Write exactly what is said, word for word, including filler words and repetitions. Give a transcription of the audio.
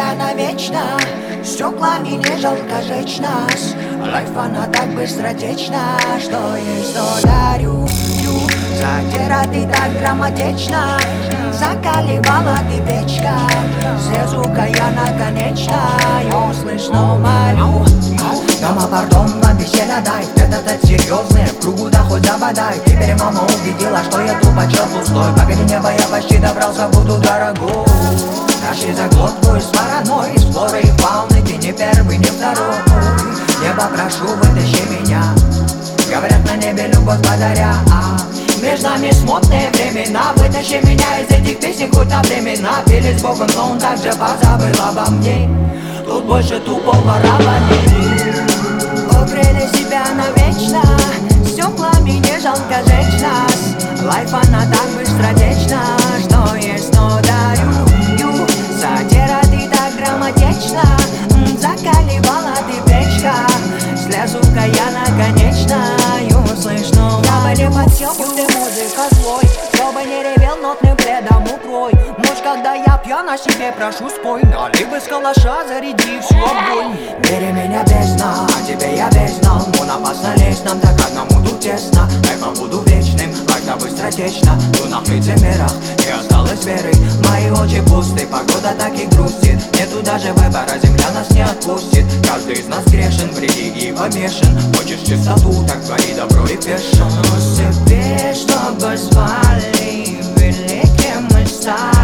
себя навечно. Стеклами не жалко жечь нас. Лайф она так быстротечна. Что есть, то дарю. Задира ты так драматично. Закаливала ты печка. Слезу-ка я наконечно услышно молю. Мама, пардон, нам веселья дай. Это-то серьезное, в кругу да хоть забодай. Теперь мама убедила, что я тупо чел пустой. Погоди небо, я почти добрался, буду дорогой. Наши заглотку с вороной, с флорой и фауны. Ты не первый, не второй. Небо, прошу, вытащи меня. Говорят, на небе любовь подаря. Между нами смутные времена. Вытащи меня из этих песен хоть на времена. Пили с Богом, но он также позабыл обо мне. Тут больше тупого равнения. Укрыли себя навечно. Стеклами не жалко жечь нас. Лайф она так быстротечна. Что есть, но дарю. Сатира ты так грамотечна. Закаливала ты печка. Слезу-ка я наконечно услышну. Я бы не подсел, пусть ты музыка злой. Чтобы не ревел нотным пледом укрой. Ночь, когда я пьян, о себе прошу спой. Налей бы с калаша, заряди всю огонь. Бери меня бездна, а тебе я весь знал. Вон опасно лезть, нам так одному тут тесно. Лайфом буду вечным, лайф-то быстротечно. В лунах лицемерах не осталось веры. Мои очи пусты, погода так и грустит. Нету даже выбора, земля нас не отпустит. Каждый из нас грешен, в религии помешан. Хочешь чистоту, так твори добро и пешим. Но себе, чтобы звали великим мы стали.